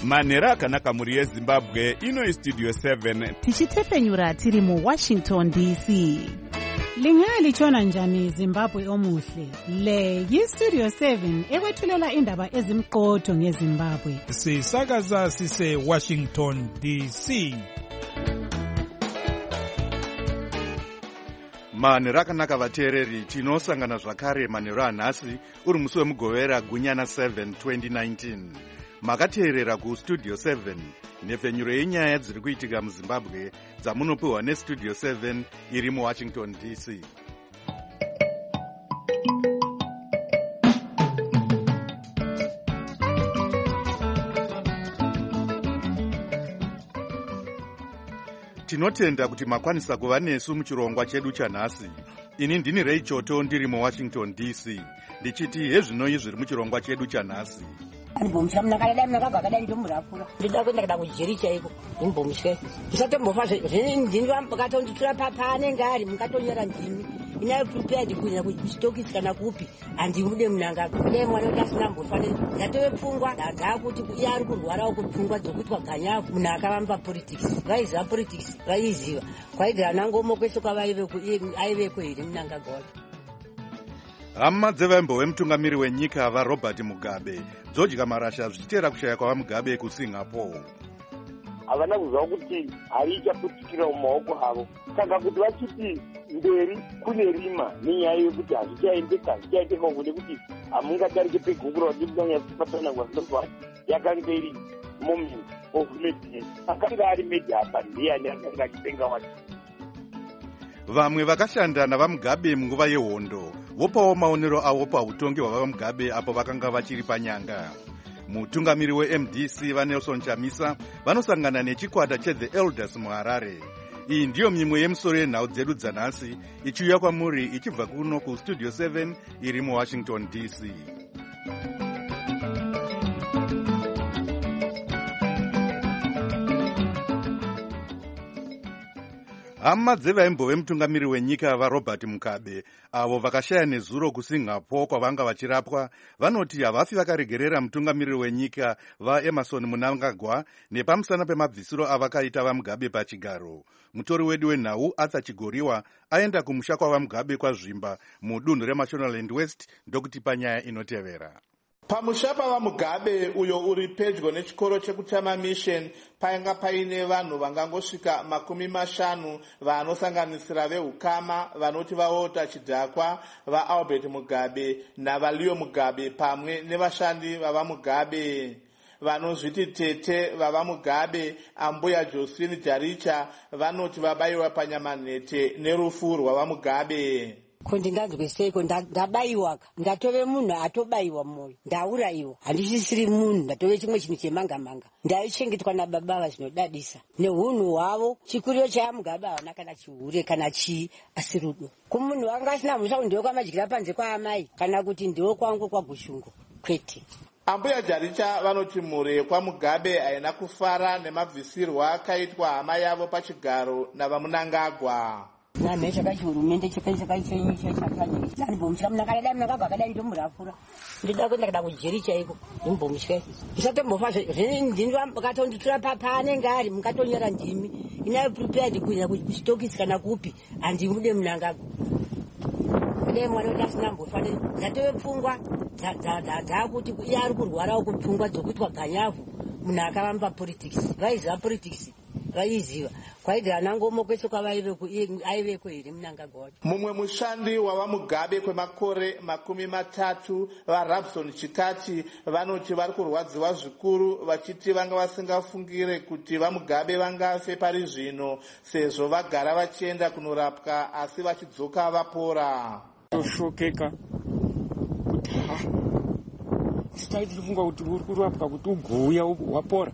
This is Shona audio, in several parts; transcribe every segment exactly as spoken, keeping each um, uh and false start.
manhero akanaka mhuri yezimbabwe. Ino istudio seven tichitefenyura tiri muwashington D C. Lingalitshona njani Zimbabwe omuhle? Le yistudio seven ekwethulela indaba ezimqotho ngeZimbabwe. Sisakaza sise Washington D C. manhero akanaka vateereri, tinosangana zvakare manhero anhasi uri musi wemugovera gunyana seven twenty nineteen. Makateerera kustudio seven, nhefenyuro yenyaya dziri kuitika muzimbabwe dzamunopiwa nestudio seven iri muwashington D C. Tinotenda kuti makwanisa kuva nesu muchirongwa chedu chanhasi. Ini ndini Ray Choto ndiri muwashington D C, ndichiti hezvinoi zviri muchirongwa chedu chanhasi. Ndibomsha mna kale dai nakabva kadai ndomurapura ndida kuenda kada kujeri chaiko ndimbomsha isatombofa zvini ndinwa mukatonditsura papa anenge ari mukatonyera ndimi ina prepared kunya kuchitokisi kana kupi andimude munanga kudai mwana utasina mbofanira ndatove pfungwa ndadza kuti iye ari kurwara ukupfungwa dzokutwa ganyavu munhu akavamba politics vaiziva politics vaiziva kwaigara nangomo kwese kwavaive aiveko here munanga gora. Hama dzevembo vemutungamiri wenyika vaRobert Mugabe dzodya marasha zvichiteera kushaya kwava Mugabe kuSingapore. Havana kuziva kuti hari ichaputikira mumaoko avo, saka kuti vachiti mberi kune rima nenyaya yekuti hazvichaendeka hazvichaendeka kude kuti hamungatarike pegugura vachibudanyapatsanangwa zvinobva yakanga iri moment of madness. Akanga ari medhapa ndiyani akanga achipenga wacho. Vamwe vakashanda navaMugabe munguva yehondo vopawo maonero avo pautongi hwavaMugabe apo vakanga vachiri panyanga. Mutungamiri weM D C vaNelson Chamisa vanosangana nechikwata cheThe Elders muHarare. Iyi ndiyo mimwe yemusoro yenhau dzedu dzanhasi ichiuya kwamuri ichibva kuno kustudio seven iri muWashington D C. Hama dzevaimbo vemutungamiri wenyika vaRobert Mugabe avo vakashaya nezuro kuSingapore kwavanga vachirapwa vanoti havafi vakaregerera mutungamiri wenyika vaEmerson Mnangagwa nepamusana pemabvisiro avakaita vaMugabe pachigaro. Mutori wedu wenhau Arthur Chigoriwa aenda kumusha kwavaMugabe kwazvimba mudunhu reMashonaland West ndokutipa nyaya inotevera. Pamusha pavaMugabe uyo uri pedyo nechikoro chekutama mission painga paine vanhu vangangosvika makumi mashanu vanosanganisira vehukama vanoti vaota chidhakwa vaAlbert Mugabe navaLeo Mugabe pamwe nevashandi vavaMugabe vanozviti tete vavaMugabe ambuya Josephine Jaricha vanoti vabayiwa panyamanhete nerufu rwavaMugabe. Kundinganzwe seiko ndabayiwaka ndatove munhu atobayiwa moyo ndaurayiwa handichisiri munhu ndatove chimwe chinhu chemangamanga ndaichengetwa nababa zvinodadisa neunhu hwavo chikuriro chaMugabe havana kana chihure kana chii asi rudo kumunhu wanga asina mhosva kuti ndiwo kwamadyira panze kwaamai kana kuti ndiwo kwangu kwagushungu kwete. Ambuya Jaricha vanoti mhuri kwaMugabe haina kufara nemabvisirwa akaitwa hama yavo pachigaro navaMnangagwa. Name chakachi hurumende chakaichakaichai chakanyika ndimbomsha mna kale dai nakabva kadai ndomurapura ndida kuenda kada kujeri chaiko ndimbomsha isatombofa zvini ndinwa mukatonditsura papa anenge ari mukatonyera ndimi ina prepared kunya kuchitokisi kana kupi handimude Mnangagwa kudai mwana utasina mbofanira ndatove pfungwa dzakuti iye ari kurwara ukupfungwa dzokutwa ganyavu munhu akavamba politics vaiziva politics vaiziva kwaigara nangomo kwese kwavaiveko here Mnangagwa wacho. Mumwe mushandi wavaMugabe kwemakore makumi matatu vaRabson Chikati vanoti vari kurwadziwa zvikuru vachiti vanga vasingafungire kuti vaMugabe vangafe pari zvino sezvo vagara vachienda kunorapwa asi vachidzoka vapora. Toshokeka kuti ha sitaiti tifunga kuti uri kurapwa kuti ugouya wapora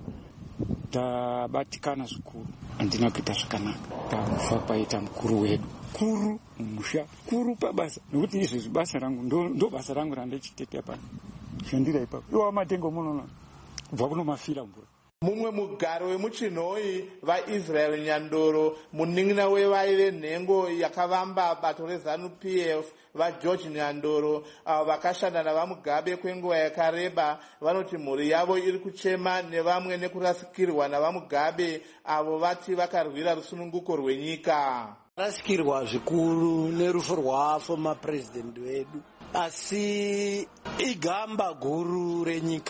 tabatikana zvikuru handina kuita zvakanaka pakufa paita mukuru wedu kuru mumusha kuru pabasa nokuti izvezvi basa rangu ndo basa rangu randichiteka pano shandira ipapo iwa matengo munona kubva kunomafira mvura. Mumwe mugaro wemuchinhoi vaIsrael Nyandoro, munin'ina wevaive nhengo yakavamba bato reZANU P F vaGeorge Nyandoro, avo vakashanda navaMugabe kwenguva yakareba, vanoti mhuri yavo iri kuchema nevamwe nekurasikirwa navaMugabe avo vati vakarwira rusununguko rwenyika. Rasikirwa zvikuru nerufu rwafoma president wedu, asi igamba guru renyika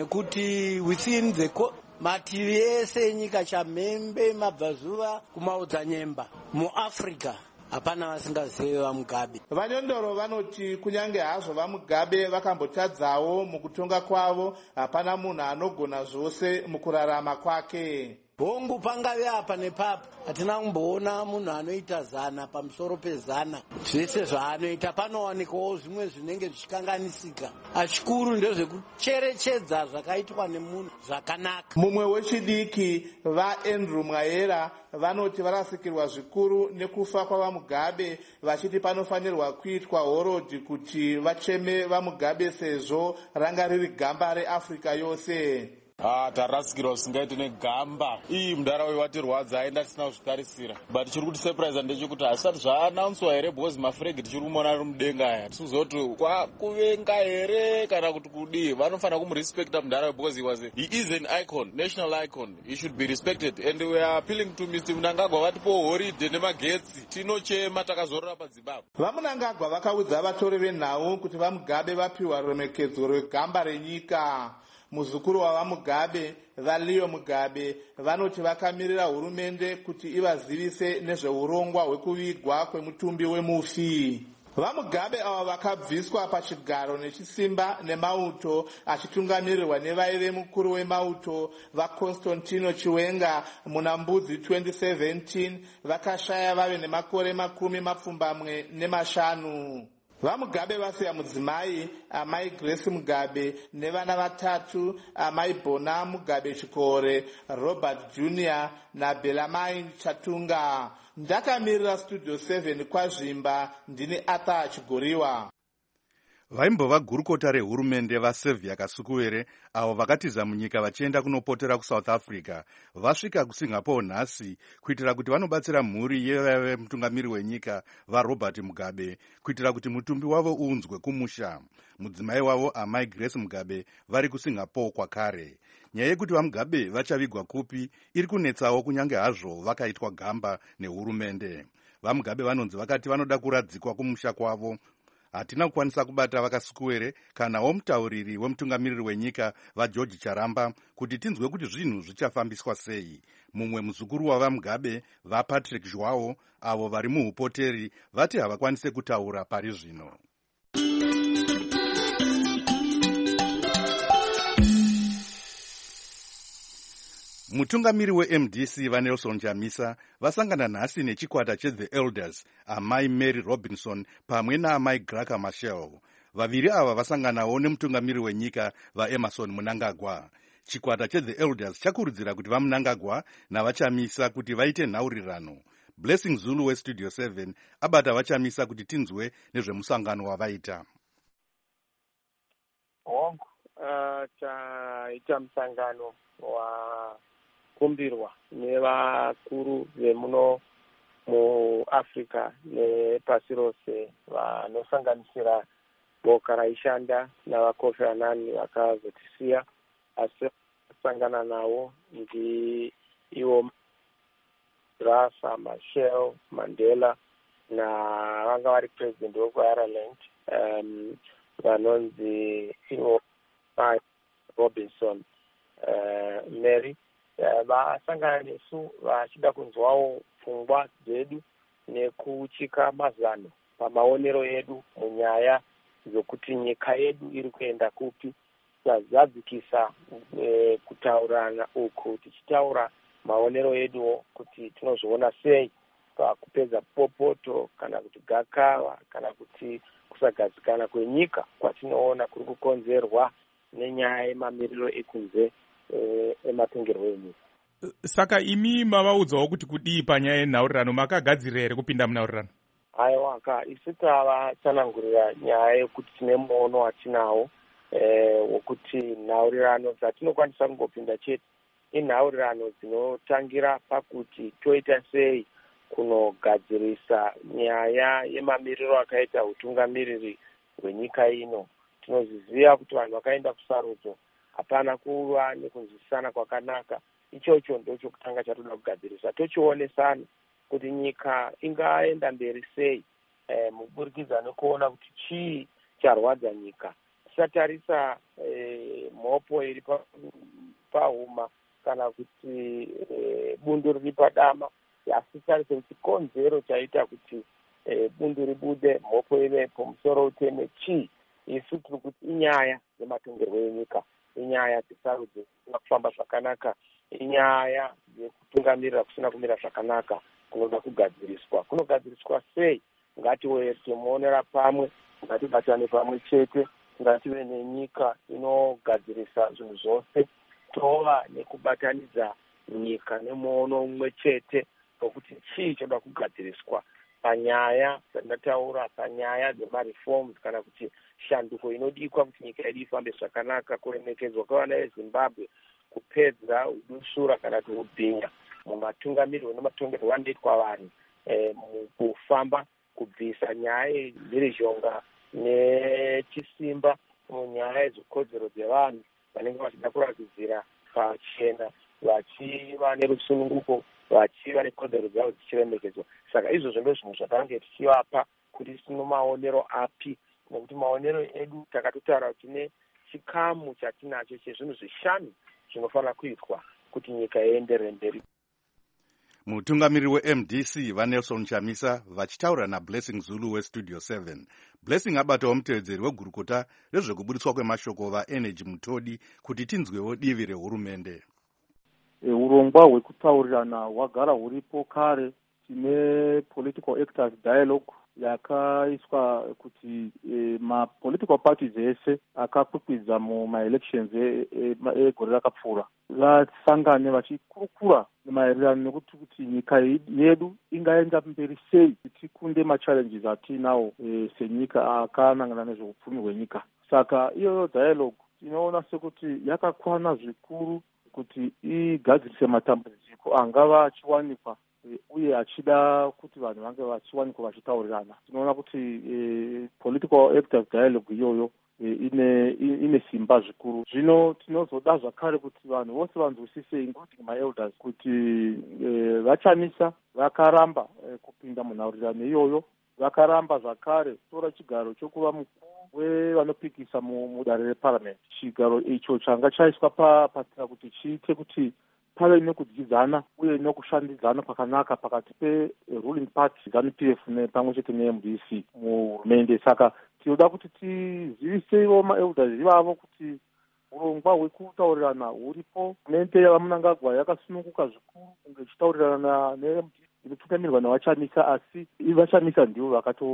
nekuti within the mativi ese enyika chamhembe mabvazuva kumaodzanyemba muAfrica hapana vasingazivi vaMugabe. Vanyondoro vanoti kunyange hazvo vaMugabe vakambotadzawo mukutonga kwavo, hapana munhu anogona zvose mukurarama kwake. Hongu pangave apa nepapo hatina kumboona munhu anoita zana pamusoro pezana. Zvese zvaanoita panowanikwawo zvimwe zvinenge zvichikanganisika. Achikuru ndezvekucherechedza zvakaitwa nemunhu zvakanaka. Mumwe wechidiki vaAndrew Mwaera vanoti varasikirwa zvikuru nekufa kwavaMugabe, vachiti panofanirwa kuitwa horodhi kuti vacheme vaMugabe sezvo ranga riri gamba reAfrica yose. Ah, tarasikirwa zvisingaite negamba. Iyi mundaraunda watirwadza aenda tisina kuzvitarisira. But chiri kuti surprise ndechekuti hasati zvaanaunswa here because mafuregi tichiri kumona ari mudenga aya. Tisizoti kwakuvenga here kana kuti kudii. Vanofanira kumurespecta mundaraunda because he was a, he is an icon, national icon. He should be respected. And we are appealing to Mister Mnangagwa vatipo holiday nemagetsi. Tinochema takazorora paZimbabwe. VaMnangagwa vakaudza vatori venhau kuti vaMugabe vapiwa ruremekedzo rwegamba renyika. Muzukuru wavaMugabe vaLeo Mugabe vanoti vakamirira hurumende kuti ivazivise nezveurongwa hwekuvigwa kwemutumbi wemufi. VaMugabe ava vakabviswa pachigaro nechisimba nemauto achitungamirirwa nevaive mukuru wemauto vaConstantino Chiwenga muna Mbudzi twenty seventeen, vakashaya vave nemakore makumi mapfumbamwe nemashanu. VaMugabe vasiya mudzimai amai Grace Mugabe nevana vatatu amai Bona Mugabe Chikore, Robert Junior naBelamai Chatunga. Ndakamirira Studio seven kwaZvimba, ndini Ata Chigoriwa. Vaimbova gurukota rehurumende vaSevia Kasukuwere avo vakatiza munyika vachienda kunopotera kuSouth Africa vasvika kuSingapore nhasi kuitira kuti vanobatsira mhuri yevaive mutungamiri wenyika vaRobert Mugabe kuitira kuti mutumbi wavo uunzwe kumusha. Mudzimai wavo amai Grace Mugabe vari kuSingapore kwakare. Nyaya yekuti vaMugabe vachavigwa kupi iri kunetsawo kunyange hazvo vakaitwa gamba nehurumende. VaMugabe vanonzi vakati vanoda kuradzikwa kumusha kwavo. Hatina kukwanisa kubata vakasukuwere kana womutauriri wemutungamiriri wenyika vaGeorge Charamba kuti tinzwe kuti zvinhu zvichafambiswa sei. Mumwe muzukuru wavaMugabe vaPatrick Joao avo vari muhupoteri vati havakwanise kutaura pari zvino. Mutungamiri weM D C vaNelson Chamisa vasangana nhasi nechikwata cheThe Elders amai Mary Robinson pamwe naamai Graca Machel. Vaviri ava vasanganawo nemutungamiri wenyika vaEmmerson Mnangagwa. Chikwata cheThe Elders chakurudzira kuti vaMnangagwa navaChamisa kuti vaite nhaurirano. Blessing Zulu weStudio seven abata vaChamisa kuti tinzwe nezvemusangano wavaita. Hongu uh, chaita musangano wa kumbirwa nevakuru vemuno muAfrica nepasi rose vanosanganisira boka raishanda navaKofi Annan vakazotisiya, asi kusangana navo ndi ivo Graca Machel Mandela na vanga vari president wekuIreland um, vanonzi ivo Robinson uh, Mary vasangana nesu vachida kunzwawo pfungwa dzedu nekuchika mazano pamaonero edu munyaya dzokuti nyika yedu iri kuenda kupi, tazadzikisa e, kutaurana uku tichitaura maonero edu kuti tinozviona sei pakupedza popoto kana kuti gakava kana kuti kusagadzikana kwenyika kwatinoona kuri kukonzerwa nenyaya yemamiriro ekunze ematongerwo enyika. Saka imi mavaudzawo kuti kudii panyaya yenhaurirano, makagadzirira here kupinda munhaurirano? Aiwa ka isu tavatsanangurira nyaya yekuti tine muono watinawo wokuti nhaurirano dzatinokwanisa kungopinda chete inhaurirano dzinotangira pakuti toita sei kunogadzirisa nyaya yemamiriro akaita utungamiriri hwenyika ino. Tinoziziva kuti vanhu vakaenda kusarudzo hapana kuva nekunzwisisana kwakanaka. Ichocho ndochokutanga chatoda kugadzirisa, tochionesana kuti nyika ingaenda mberi sei eh, muburikidza nekuona kuti chii charwadza nyika. Tisatarisa eh, mhopo iri pahuma kana kuti eh, bundu riri padama, asi tarise kuti konzero chaita kuti eh, bundu ribude mhopo ivepo musoro uteme chii. Isu tiri kuti inyaya yematongerwo enyika, inyaya dzesarudzo dzisina kufamba zvakanaka, inyaya yekutungamirira kusina kumira zvakanaka kunoda kugadziriswa. Kunogadziriswa sei? Ngatiwe timuonera pamwe, ngatibatane pamwe chete, ngative nenyika inogadzirisa zvinhu zvose, tova nekubatanidza nyika nemuono umwe chete wekuti chii choda kugadziriswa panyaya dzandataura, panyaya dzemareforms kana kuti shanduko inodikwa kuti nyika yedu ifambe zvakanaka, kuremekedzwa kwevana veZimbabwe, kupedza udusura kana kuti ubhinya mumatungamiriro nematongerwo anoitwa vanhu eh, mukufamba kubvisa nyaya yemhirizhonga nechisimba munyaya yezvikodzero dzevanhu vanenge vachida kuratidzira pachena, vachiva nerusununguko, vachiva nekodzero dzavo dzichiremekedzwa. Saka izvozvo ndo zvinhu zvatange tichivapa kuti tino maonero api, nekuti maonero edu takatotaura kuti tine chikamu chatinacho chezvinhu zvishanu zvinofanira kuitwa kuti nyika ienderere mberi. Mutungamiriri we-M D C vaNelson Chamisa vachitaura naBlessing Zulu weStudio seven. Blessing abatawo mutevedzeri wegurukota rezvekuburitswa kwemashoko vaEnergy Mutodi kuti tinzwewo divi rehurumende. E, urongwa hwekutaurirana hwagara huripo kare. Tine political actors dialogue yakaiswa kuti e, ma-political parties ese akakwikwidza muma-elections egore rakapfuura vasangane vachikurukura maererano nekuti kuti nyika yedu ingaenda mberi sei kuti tikunde ma-challenges atinawo e, senyika akanangana nezveupfumi hwenyika. Saka iyoyo dialogue tinoona sekuti yakakwana zvikuru kuti igadzirise matambudziko angava achiwanikwa uye achida kuti vanhu vange vachiwanikwa vachitaurirana. Tinoona kuti e, political actors dialogue iyoyo e, ine ine simba zvikuru. Zvino tinozoda zvakare kuti vanhu vose vanzwisise, including my-elders, kuti e, vachamisa vakaramba e, kupinda munhaurirano iyoyo, vakaramba zvakare tora chigaro chokuva mukuru wevanopikisa mudare reparliament. Chigaro icho changa chaiswa papatira kuti chiite kuti pave nekudzidzana uye nekushandidzana kwakanaka pakati pe-ruling party ZANU P F pamwe chete ne-M D C muhurumende. Saka tinoda kuti tizivisewo ma-elders ivavo kuti urongwa hwekutaurirana huripo. Hurumende yavaMnangagwa yakasununguka zvikuru kunge ichitaurirana ne-M D C inotungamirirwa navachamisa, asi vachamisa ndivo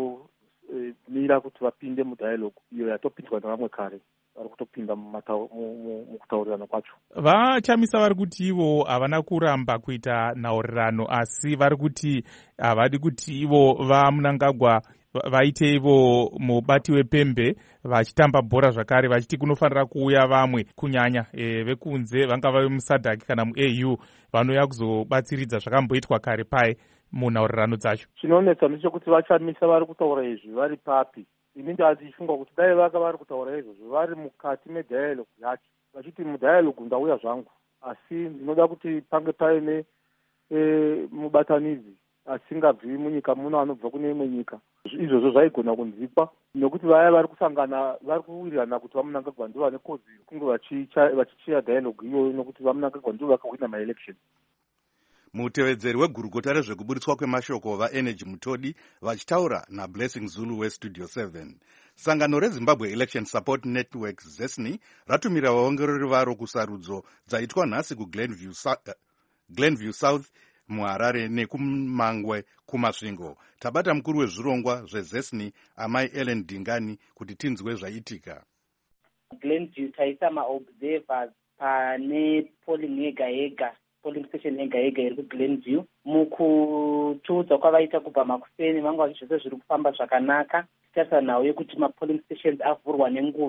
vakatomira kuti vapinde mudialogue iyo yatopindwa navamwe kare vari kutopinda mukutaurirana kwacho. Vachamisa vari kuti ivo havana kuramba kuita nhaurirano, asi vari kuti havadi kuti ivo vaMnangagwa vaite ivo mubati wepembe vachitamba bhora zvakare, vachiti kunofanira kuuya vamwe kunyanya e, vekunze vangava vemusadhaki kana muA U vanouya kuzobatsiridza zvakamboitwa kare pai munhaurirano dzacho. Chinonetsa ndechekuti vachamisa vari kutaura izvi vari papi. Ini ndazifunga kuti dai vaka vari kutaura izvozvo vari mukati medialogue yacho, vachiti mudialogue ndauya zvangu, asi ndinoda kuti pange paine e, mubatanidzi asingabvi munyika muno anobva kune imwe nyika. Izvozvo zvaigona kunzikwa nekuti vaya vari kusangana vari kuwirirana kuti vaMnangagwa ndivo vane kodzero kunge vachichiya dialogue iyoyo nokuti vaMnangagwa ndivo vakawina ma-election. Mutevedzeri wegurukota rezvekuburitswa kwemashoko vaEnergy Mutodi vachitaura naBlessing Zulu weStudio seven. Sangano reZimbabwe Election Support Network ZESNI ratumira vaongorori varo kusarudzo dzaitwa nhasi kuGlenview uh, Glenview South muHarare nekumangwe kumasvingo. Tabata mukuru wezvirongwa zveZESNI amai Ellen Dingani kuti tinzwe zvaitika. Glenview taisa maobservers pane polling yega yega polling station yega yega iri kuGlenview. Mukutuudza kwavaita kubva makuseni vanga zvose zviri kufamba zvakanaka. Titarisa nhau yekuti mapolling stations avhurwa nenguva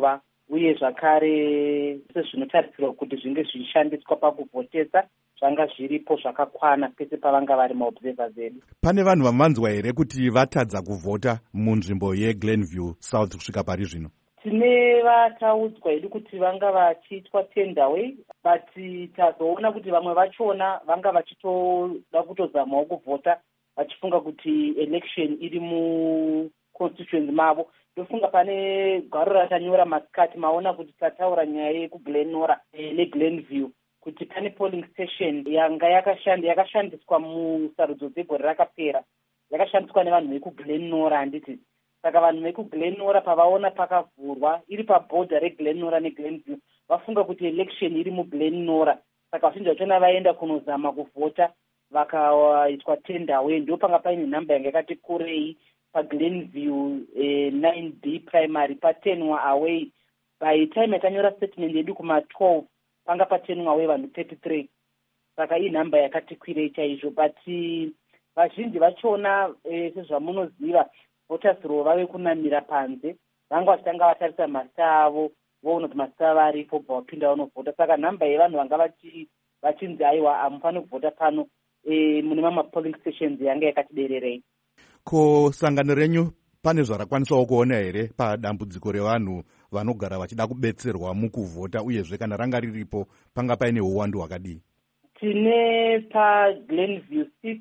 uye zvakare sezvinotarisirwa kuti zvinge zvichishandiswa pakuvhotesa zvanga zviripo zvakakwana pese pavanga vari maobservers edu. Pane vanhu vamanzwa here kuti vatadza kuvhota munzvimbo yeGlenview South kusvika pari zvino? Tine vataudzwa hedu kuti vanga vachiitwa tendaway, but tazoona kuti vamwe vachona vanga vachitoda kutozamawo kuvhota vachifunga kuti election iri muconstituency mavo. Ndofunga pane gwaro ratanyora masikati maona kuti tataura nyaya yekuGlenora neGlenview kuti pane polling station yanga yakashanda yakashandiswa musarudzo dzegore rakapera, yakashandiswa nevanhu vekuGlenora handiti. Saka vanhu vekuGlenora pavaona pakavhurwa iri pabhodha reGlenora neGlenview vafunga kuti election iri muGlenora, saka vazhinji vachona vaenda kunozama kuvhota vakaitwa tendaway. Ndo panga paine nhamba yanga yakati kurei paGlenview eh, nine B primary patenwa away. By time yakanyora statement yedu kuma twelve panga patenwa away vanhu thirty-three, saka ii nhamba yakati kwirei chaizvo. But vazhinji vachona eh, sezvamunoziva voters row vave kunamira panze, vanga vachitanga vatarisa masita avo voona kuti masita avo aripo bva vapinda vanovhota. Saka nhamba yevanhu vanga vachi vachinzi aiwa amufani kuvhota pano e, mune mamwe polling stations yanga yakati dererei. Ko sangano renyu pane zvarakwanisawo kuona here padambudziko revanhu vanogara vachida kubetserwa mukuvhota, uyezve kana ranga riripo panga paine uwandu hwakadii? Tine paGlenview six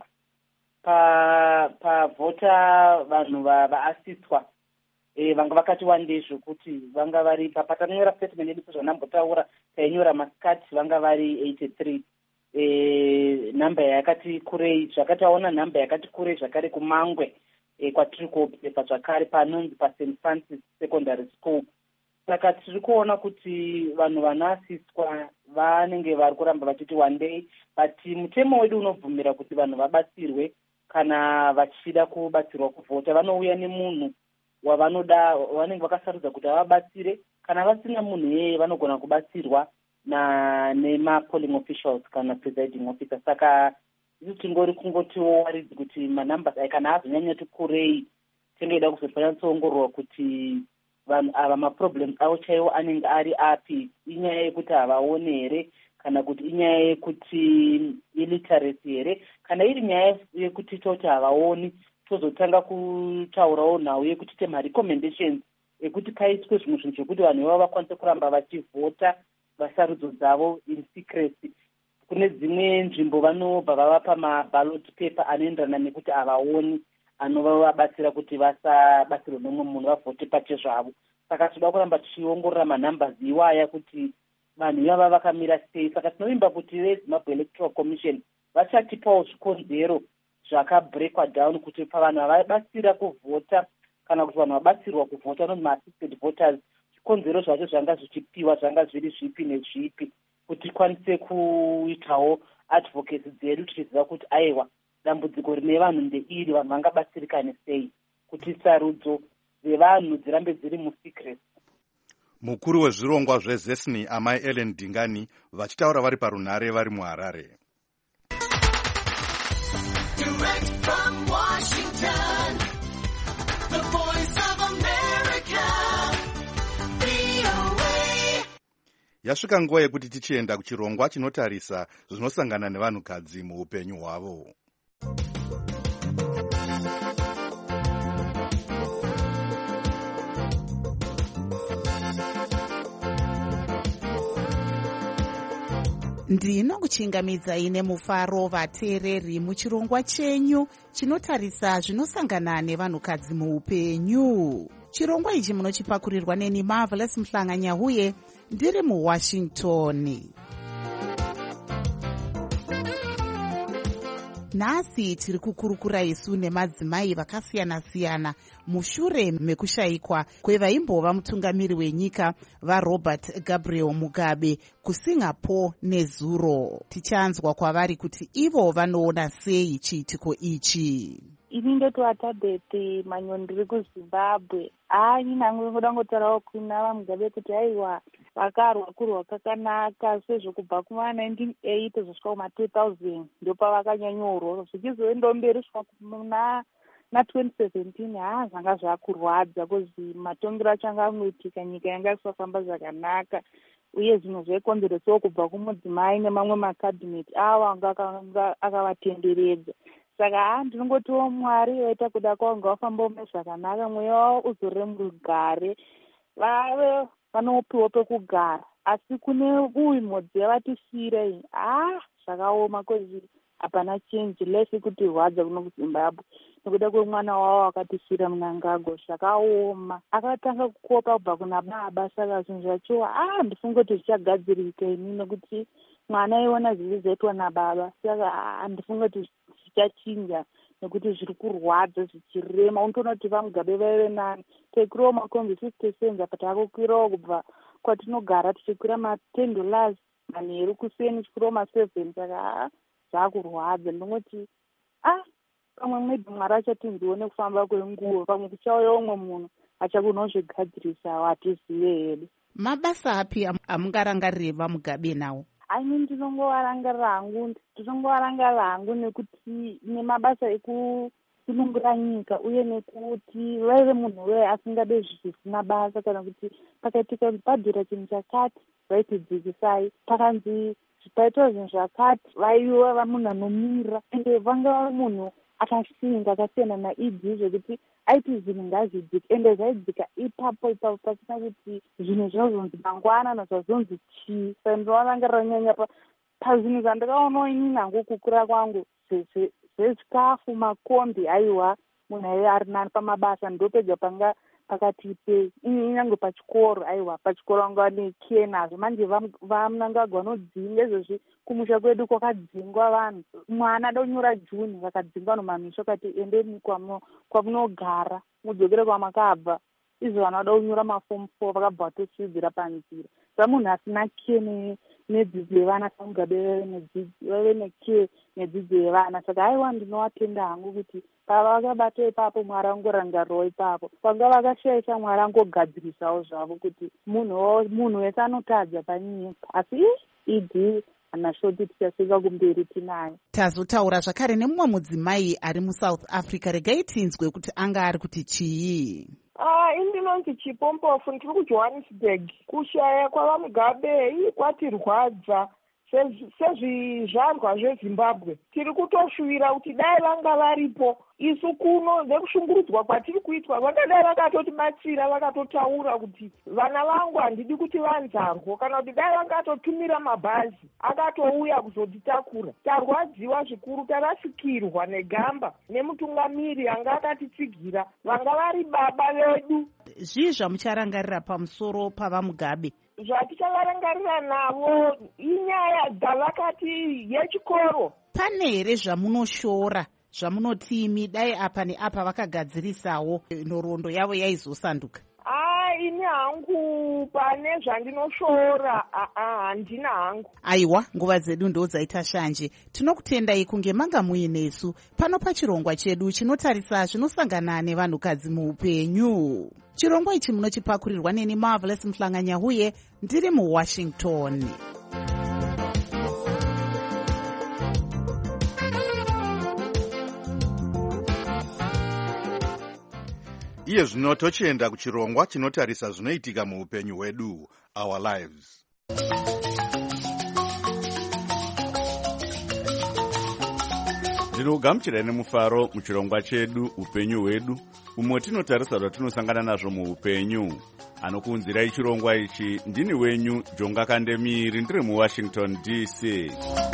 pa pavhota vanhu vaasiswa e, vanga vakati wandei zvokuti vanga vari patanyora statement yedu sezvanambotaura tainyora masikati vanga vari eighty-three. E, nhamba yakati kurei zvakati aona nhamba yakati kurei zvakare kumangwe e, kwatiri kuobserva zvakare panonzi paSt Francis Secondary School. Saka tiri kuona kuti vanhu vanoasiswa vanenge vari kuramba vachiti wandei, but mutemo wedu unobvumira kuti vanhu vabatsirwe kana vachida kubatsirwa kuvhota. Vanouya nemunhu wavanoda vanenge vakasarudza kuti avabatsire, kana vasina munhu yeye vanogona kubatsirwa na nema-polling officials kana presiding officer. Saka isu tingori kungotiwo waridzi kuti manumbers aya kana azonyanyati kurei tingoida kuzotonyatsoongororwa kuti vanhu ava maproblems avo chaiwo anenge ari api. Inyaya yekuti havaoni here, kana kuti inyaya yekuti illiteracy here, kana iri nyaya yekuti toti havaoni tozotanga kutaurawo nhau yekuti tema recommendations ekuti paiswe zvimwe zvinhu zvekuti vanhu ivavo vakwanise kuramba vachivhota vasarudzo dzavo in secrecy. Kune dzimwe nzvimbo vanobva vavapa maballot paper anoenderana nekuti havaoni anovabatsira kuti vasabatsirwe nomwe munhu vavhote pache zvavo. Saka tinoda kuramba tichiongorora manumbers iwaya kuti vanhu ivava vakamira sei. Saka tinovimba kuti veZimbabwe Electoral Commission vachatipawo zvikonzero zvakabreakwa down kuti pavanhu vavabatsira kuvhota kana kuti vanhu vabatsirwa kuvhota vanonzi ma-assisted voters, zvikonzero zvacho zvanga zvichipiwa zvanga zviri zvipi nezvipi kuti tikwanise kuitawo advocacy dzedu tichiziva kuti aiwa dambudziko rine vanhu ndeiri, vanhu vangabatsirikane sei kuti sarudzo dzevanhu dzirambe dziri musecret. Mukuru wezvirongwa zveZesni amai Ellen Dingani vachitaura vari parunhare vari muHarare. Direct from Washington, the voice of America, V O A. Yasvika nguva yekuti tichienda kuchirongwa chinotarisa zvinosangana nevanhukadzi muupenyu hwavo. ndinokuchingamidzai nemufaro vateereri muchirongwa chenyu chinotarisa zvinosangana nevanhukadzi muupenyu. Chirongwa ichi munochipakurirwa neni Marvelous Mhlanga-Nyahuye ndiri muWashington. Nhasi tiri kukurukura isu nemadzimai vakasiyana-siyana mushure mekushayikwa kwevaimbova mutungamiri wenyika vaRobert Gabriel Mugabe kuSingapore nezuro. Tichanzwa kwavari kuti ivo vanoona sei chiitiko ichi. Ini ndotovatadhete manyo ndiri kuZimbabwe. Hai nangu ngoda ngotaurawo kuna Mugabe kuti aiwa vakarwa kurwa kakanaka sezvokubva kuma nineteen eighty zvosvika kuma two thousand ndopa vakanyanyorwa zvichizoenda mberi kusvika kuna natwenty seventeen haa zvanga zvakurwadza kozi matongero acho anga angoitika, nyika yanga isafamba zvakanaka, uye zvinhu zvaikonzeresawo kubva kumudzimai nemamwe makabhineti avo anga akavatenderedza. Saka haa ndinongotiwo Mwari waita kuda kwavo ngavafamba ume zvakanaka, mweya wavo uzorore murugare, vave vanopiwa pekugara. Asi kune uyu mhodzi yavatisiyira iyi haa zvakaoma kozi hapana chenji lesi kuti rwadza kuno kuZimbabwe nekuda kwemwana wavo akatisiyira Mnangagwa. Zvakaoma, akatanga kukopa kubva kuna baba. Saka zvinhu zvacho ah ndifunga kuti zvichagadzirika ini nekuti mwana iona zviri zvaitwa nababa. Saka handifunga kuti zvichachinja nekuti zviri kurwadza zvichirema. Unotoona kuti vaMugabe vaive nani, tekwirawo makombi fifty cents apa takukwirawo kubva kwatinogara tichikwira maten dollars manheru kuseni tichikwirawo maseven. Saka zvakurwadza, ndinoti ah pamwe mwedhi Mwari achatinziwo kufamba kwenguva, pamwe kuchauya umwe munhu achakunozvigadzirisawo hatizive hedu. Mabasa api amungarangarire vaMugabe nawo? Ani ndinongovarangarira hangu ndinongovarangarira hangu nekuti nemabasa ekusunungura nyika, uye nekuti vaive munhu weye asingade zvisina basa, kana kuti pakaitika padhura chinhu chakati vaitidzikisai, pakanzi paitwa zvinhu zvakati vaiva munhu anomira, ende vanga munhu akashinga akasiyana naidzi zvekuti aiti zvinhu ngazvidzika, ende zvaidzika ipapo ipapo pasina kuti zvinhu zvinozonzi mangwana nazvazonzi chii. Saka ndinovarangarira nyanya pazvinhu zvandakaonawo inini hangu kukura kwangu zvezvikafu, makombi, haiwa munhu aive ari nani pamabasa, ndopega panga pakati pei inyange pachikoro. Aiwa pachikoro anga nekiye nazvo, manje vaMnangagwa vanodzinga izvozvi. Kumusha kwedu kwakadzingwa vanhu, mwana adonyora Juni vakadzingwa nomamisho kati endeni kwamunogara mudzokere kwamakabva. Izvo vana vada kunyora mafomu four vakabva vatosvidzira panzira. Saka munhu asina kiye nedzidzo yevana saMugabe vaive nekiye nedzidzo yevana. Saka aiwa ndinovatenda hangu kuti pava vakabata ipapo Mwari angorangarirawo ipapo, panga vakashaisha Mwari angogadzirisawo zvavo, kuti munhu wese anotadza panyika. Asi idhi anashoti tichasvika kumberi tinayo. Tazotaura zvakare nemumwe mudzimai ari muSouth Africa, regai tinzwe kuti anga ari kuti chii. Ah, indinonzi Chipompofu, ndiri kuJohannesburg. Kushaya kwavaMugabe ii kwatirwadza sezvizvarwa zveZimbabwe. Tiri kutoshuvira kuti dai vanga varipo isu kuno nekushungurudzwa kwatiri kuitwa, vakadai vakatotibatsira vakatotaura kuti vana vangu handidi kuti vanzarwo, kana kuti dai vangatotumira mabhazi akatouya kuzotitakura. Tarwadziwa zvikuru, tarasikirwa negamba nemutungamiri anga akatitsigira, vanga vari baba vedu. Zvii zvamucharangarira pamusoro pavaMugabe? Zvatichavarangarira navo inyaya dzavakati yechikoro. Pane here zvamunoshora zvamunoti imi dai apa neapa vakagadzirisawo nhoroondo yavo yaizosanduka? Ah, ini hangu pane zvandinoshora handina hangu. Aiwa, nguva dzedu ndo dzaita shanje. Tinokutendai kunge manga muinesu pano pachirongwa chedu chinotarisa zvinosangana nevanhukadzi muupenyu. Chirongwa ichi munochipakurirwa neni Marvelous Mhlanganya huye ndiri muWashington. Iye zvino tochienda kuchirongwa chinotarisa zvinoitika muupenyu hwedu, our lives. Ndinogamuchirai nemufaro muchirongwa chedu upenyu hwedu, umwe tinotarisa zvatinosangana nazvo muupenyu. Anokuunzirai chirongwa ichi ndini wenyu Jonga Kandemiri, ndiri muWashington D C.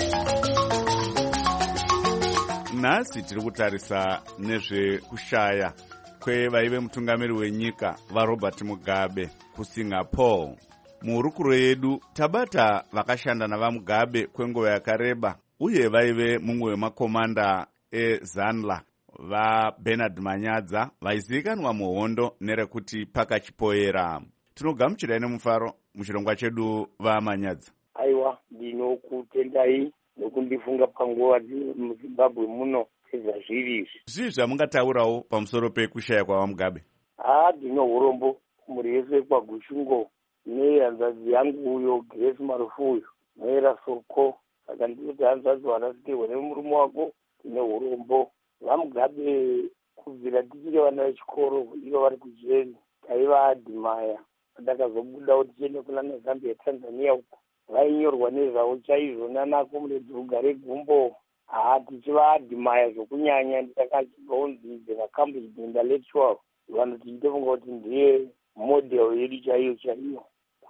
Nhasi tiri kutarisa nezvekushaya kwevaive mutungamiri wenyika vaRobert Mugabe kuSingapore. Muhurukuro yedu tabata vakashanda navaMugabe kwenguva yakareba, uye vaive mumwe wemakomanda eZanla vaBernard Manyadza vaizivikanwa muhondo nerekuti pakachipoera. Tinogamuchirai nemufaro muchirongwa chedu vaManyadza. Aiwa, ndinokutendai nokundifunga panguva muZimbabwe muno sezvazviri. Zvii zvamungataurawo pamusoro pekushaya kwavaMugabe? Ah, ndino urombo kumhuri yese kwaGushungo nehanzvadzi yangu uyo Grace Marufuyo Maera Soko. Saka ndinoti hanzvadzi wanasikirwa nemurume wako ndine urombo. VaMugabe kubvira tichiri vana vechikoro ivo vari kujeni taivaadhimaya. Ndakazobudawo tichiende kuna nezambia tanzania uko vainyorwa nezvavo chaizvo nana comrades Rugare Gumbo. haa tichivaadhimaya zvokunyanya. Ndakachibvaunzidze vacambridge intellectual vanoti nditofunga kuti ndiye model yedu chaiyo chaiyo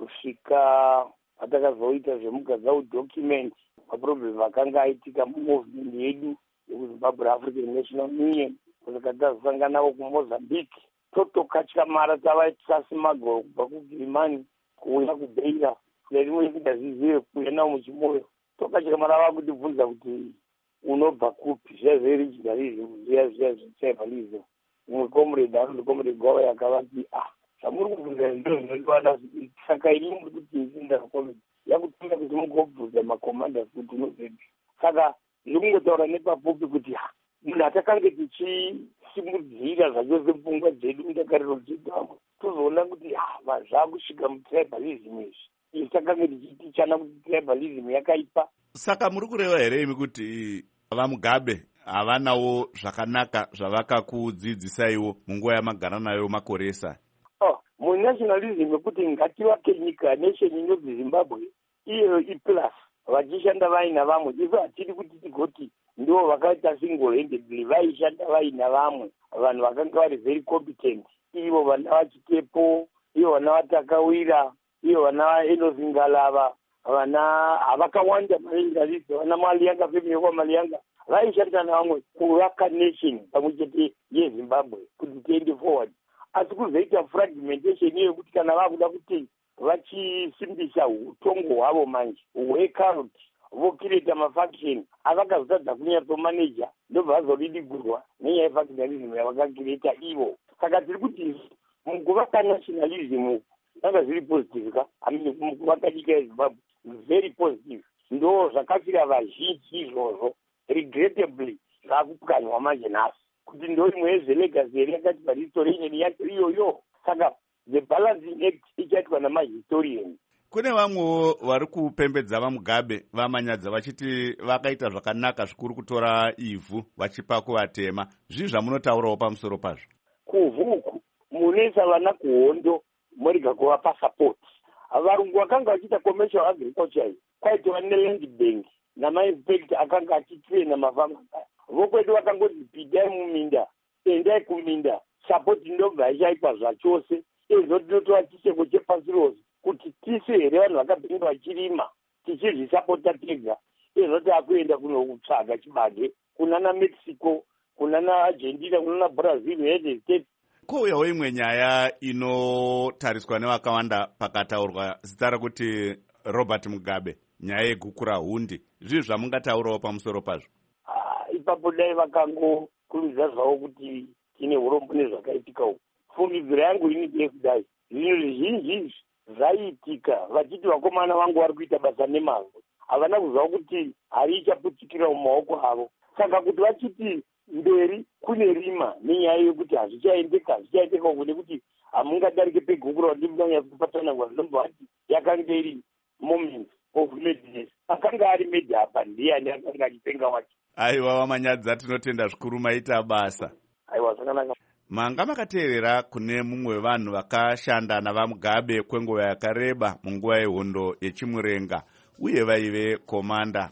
kusvika patakazoita zvemugadza udocument maproblem akanga aitika mumovement yedu yekuzimbabwe African National Union kusvika tazosangana navo kumozambique totokatyamara tavaisasimagoro kubva kugirimani kuuya kubeira nerimwe tikazvizive kuuya navo muchimoyo tokatyamara vakutibvunza kuti unobva kupi zviya zveregionalism zviya zviya zvetribalism. Umwe comrade anonzi comrade Gwawa yakavati ah zvamuri kubvunza ndo zvinodiwana saka ini muri kuti isinda comrade yakutenda kuti mugobvunza macommanders kuti unozedi. Saka ndiri kungotaura nepapupi kuti ha munhu atakange tichisimudzira zvachose pfungwa dzedu mudakariro dzedu amwe tozoona kuti ha zvakusvika mutribalism izvi isi takange tichitichana kuti tribalism yakaipa. Saka muri kureva here imi kuti vaMugabe havanawo zvakanaka zvavakakudzidzisaiwo munguva yamagara nayo makoresa? Oh, munationalism yekuti ngativake nyika nation inobva Zimbabwe iyo iplus vachishanda vaina vamwe ivo hatiri kuti tigoti ndo vakaita single handedly vaishanda vaina vamwe vanhu vakanga vari very competent ivo vana vachitepo ivo vana vatakawira ivo vana vaenozingalava vana havakawanda maengalisi vana maliyanga femiyekwa maliyanga vaishanda navamwe kuvaka nation pamwe chete yezimbabwe kuti tiende forward. Asi kuzoita fragmentation iyo kuti kana vakuda kuti vachisimbisa utongo hwavo manje work out vokireta mafaction avakazotadza kunyatsomaneja ndobva vazoridigurwa nenyaya yefactionalism yavakakireta ivo. Saka tiri kuti mukuvaka nationalism zvanga zviri positive ka amini mukuvaka nyika yezimbabwe very positive ndo zvakafira vazhinji izvozvo regrettably zvakupwanywa manje nhasi kuti ndo imwe yezvelegacy here yakati pahistorian yacho iyoyo. Saka the balancing act ichaitwa namahistorian. Kune vamwewo vari kupembedza vaMugabe vamanyadza vachiti vakaita zvakanaka zvikuru kutora ivhu vachipa kuvatema. Zvii zvamunotaurawo pamusoro pazvo? Kuvhuku munoisa vana kuhondo muriga kuvapa support. Varungu vakanga vachiita commercial agriculture iyi kwaitova neland bank namainspector akanga achitraina mafama vokwedu vakangoti pidai muminda endai kuminda support ndobva ichaitwa zvachose izvo tinotova chiseko chepasi rose kuti tise here vanhu vakabhinga vachirima tichizvisapota tega izvo taakuenda kunokutsvaga chibage kunana Mexico kunana Argentina kunana Brazil United States. Kouyawo imwe nyaya inotariswa nevakawanda pakataurwa zita rekuti Robert Mugabe, nyaya yeguku rahundi. Zvii zvamungataurawo pamusoro pazvo? Ah, ipapo dai vakangokurudzira zvavo kuti tine urombo nezvakaitika uku. Fungidziro yangu ini ndeyekudai zvinhu zvizhinji izvi zvaiitika vachiti vakomana vangu vari kuita basa nemazvo havana kuziva kuti hari ichaputikira mumaoko avo. Saka kuti vachiti mberi kune rima nenyaya yekuti hazvichaendeka hazvichaendeka uku nekuti hamungadarike peguku ravandimunanyatsopatanangwa zvinobva vati yakanga iri moment of madness. Akanga ari made apa ndiani akanga achipenga wacho. Aiwa Vamanyadza, tinotenda zvikuru maita basa. Aiwa zvakanaka. Manga makateerera kune mumwe wevanhu vakashanda navaMugabe kwenguva yakareba munguva yehondo yechimurenga uye vaive komanda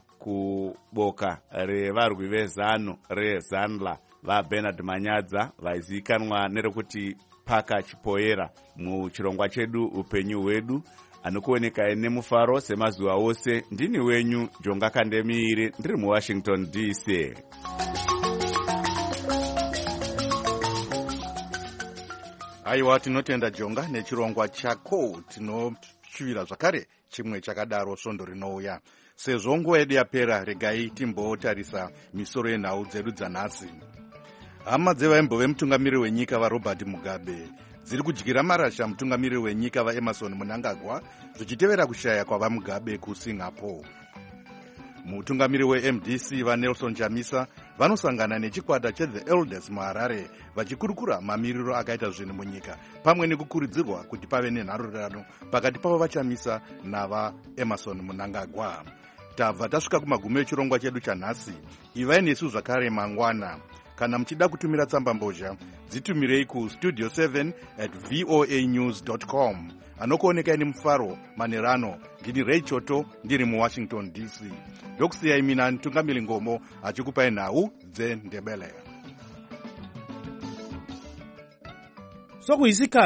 kuboka revarwi vezano rezanla vaBernard Manyadza vaizivikanwa nerekuti Paka Chipoera muchirongwa chedu upenyu hwedu. Anokuoneka nemufaro semazuva ose. Ndini wenyu Jonga Kandemire, ndiri muWashington D C. Aiwa, tinotenda Jonga nechirongwa chako. Tinoshuvira zvakare chimwe chakadaro svondo rinouya. Sezvo nguva yedu yapera, regai timbotarisa misoro yenhau dzedu dzanhasi. Hama dzevaimbove mutungamiriri wenyika vaRobert Mugabe dziri kudyira marasha mutungamiriri wenyika vaEmerson Mnangagwa zvichitevera kushaya kwavaMugabe kuSingapore. Mutungamiriri weM D C vaNelson Chamisa vanosangana nechikwata cheThe Elders muHarare vachikurukura mamiriro akaita zvinhu munyika pamwe nekukurudzirwa kuti pave nenharurano pakati pavo vaChamisa navaEmerson Mnangagwa. Tabva tasvika kumagumo echirongwa chedu chanhasi. Ivai nesu zvakare mangwana. kana muchida kutumira tsamba mbozha dzitumirei kustudio seven at voa news dot com. Anokuonekai nemufaro Manerano. Ndini Ray Choto ndiri muWashington D C. Ndokusiyai mina Ntungamiri Ngomo achikupai nhau dzeNdebele. Sokuyisikhathi